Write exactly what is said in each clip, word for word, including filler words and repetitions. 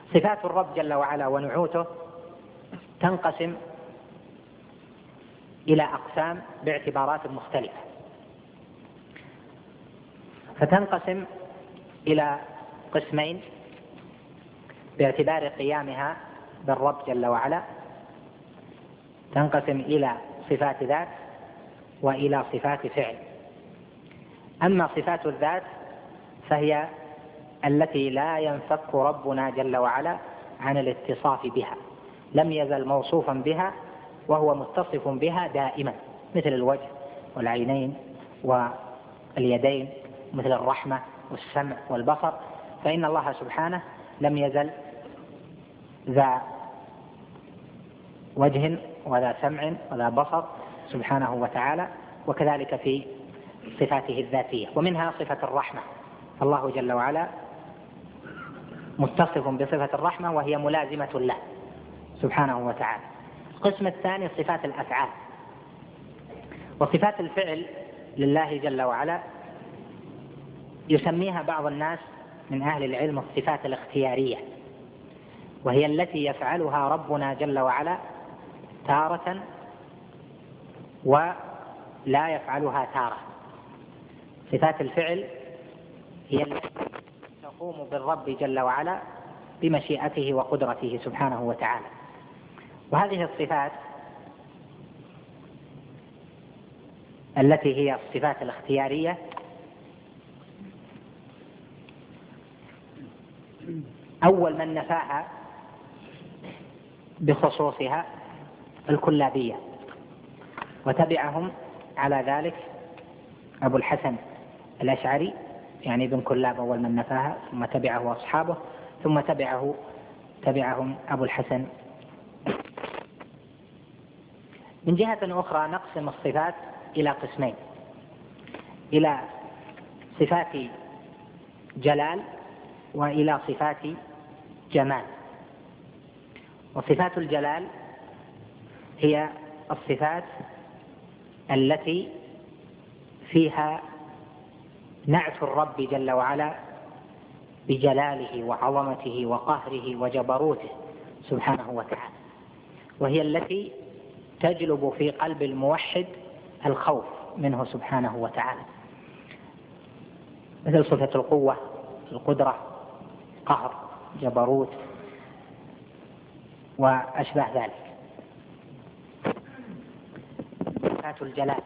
صفات الرب جل وعلا ونعوته تنقسم إلى أقسام باعتبارات مختلفة، فتنقسم إلى قسمين باعتبار قيامها بالرب جل وعلا، تنقسم إلى صفات ذات وإلى صفات فعل. أما صفات الذات فهي التي لا ينفك ربنا جل وعلا عن الاتصاف بها، لم يزل موصوفا بها وهو متصف بها دائما، مثل الوجه والعينين واليدين، مثل الرحمة والسمع والبصر، فإن الله سبحانه لم يزل ذا وجه ولا سمع ولا بصر سبحانه وتعالى، وكذلك في صفاته الذاتية. ومنها صفة الرحمة، الله جل وعلا متصف بصفة الرحمة وهي ملازمة له سبحانه وتعالى. القسم الثاني صفات الأفعال، وصفات الفعل لله جل وعلا يسميها بعض الناس من أهل العلم الصفات الاختيارية، وهي التي يفعلها ربنا جل وعلا تارة ولا يفعلها تارة. صفات الفعل هي التي تقوم بالرب جل وعلا بمشيئته وقدرته سبحانه وتعالى. وهذه الصفات التي هي الصفات الاختيارية أول من نفاها بخصوصها الكلابية، وتبعهم على ذلك أبو الحسن الأشعري يعني ابن كلاب أول من نفاها، ثم تبعه أصحابه، ثم تبعه تبعهم أبو الحسن. من جهة أخرى نقسم الصفات إلى قسمين، إلى صفات جلال وإلى صفات جمال. وصفات الجلال هي الصفات التي فيها نعت الرب جل وعلا بجلاله وعظمته وقهره وجبروته سبحانه وتعالى، وهي التي تجلب في قلب الموحد الخوف منه سبحانه وتعالى، مثل صفة القوة، القدرة، قهر، جبروت وأشبه ذلك. صفات الجلال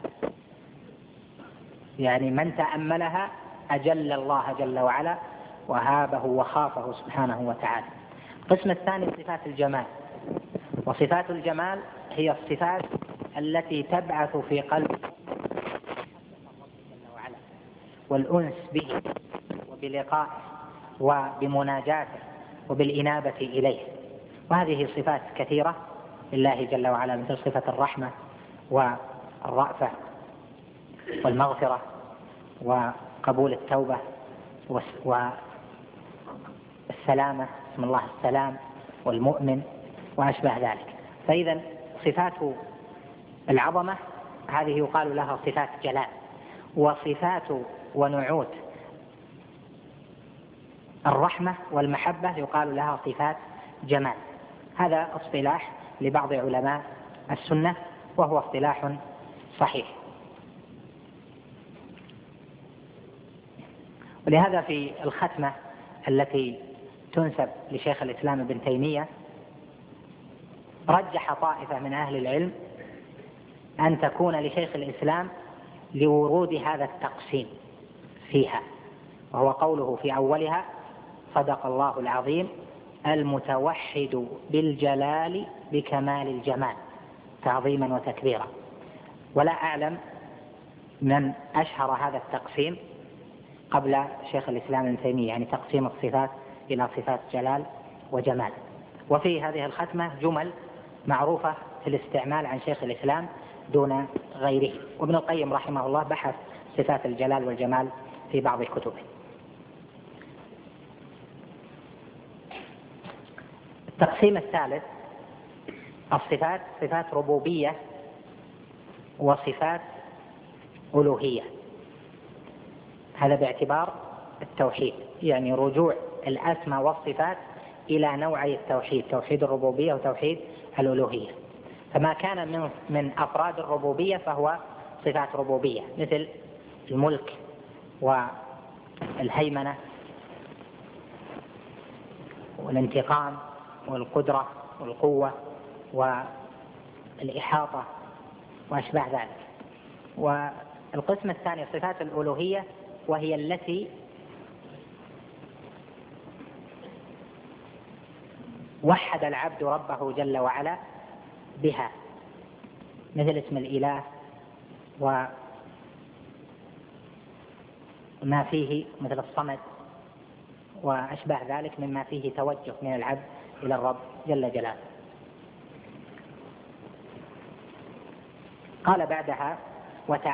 يعني من تأملها أجل الله جل وعلا وهابه وخافه سبحانه وتعالى. القسم الثاني صفات الجمال، وصفات الجمال هي الصفات التي تبعث في قلب والأنس به وبلقائه وبمناجاته وبالإنابة إليه. وهذه صفات كثيرة لله جل وعلا، مثل صفة الرحمة والرأفة والمغفرة وقبول التوبة والسلامة، اسم الله السلام والمؤمن وأشبه ذلك. فإذا صفات العظمة هذه يقال لها صفات جلال، وصفات ونعوت الرحمة والمحبة يقال لها صفات جمال. هذا اصطلاح لبعض علماء السنة وهو اصطلاح صحيح. ولهذا في الختمة التي تنسب لشيخ الإسلام ابن تيمية رجح طائفة من أهل العلم أن تكون لشيخ الإسلام لورود هذا التقسيم فيها، وهو قوله في أولها: صدق الله العظيم المتوحد بالجلال بكمال الجمال تعظيما وتكبيرا. ولا أعلم من أشهر هذا التقسيم قبل شيخ الإسلام ابن تيمية، يعني تقسيم الصفات إلى صفات جلال وجمال. وفي هذه الختمة جمل معروفة في الاستعمال عن شيخ الإسلام دون غيره، وابن القيم رحمه الله بحث صفات الجلال والجمال في بعض كتبه. التقسيم الثالث الصفات صفات ربوبية وصفات ألوهية، هذا باعتبار التوحيد، يعني رجوع الأسماء والصفات إلى نوعي التوحيد، توحيد الربوبية وتوحيد الألوهية. فما كان من من أفراد الربوبية فهو صفات ربوبية، مثل الملك والهيمنة والانتقام والقدرة والقوة والإحاطة وأشباه ذلك. والقسم الثاني صفات الألوهية، وهي التي وحد العبد ربه جل وعلا بها، مثل اسم الإله وما فيه، مثل الصمد وأشباه ذلك مما فيه توجه من العبد إلى الرب جل جلاله. قال بعدها: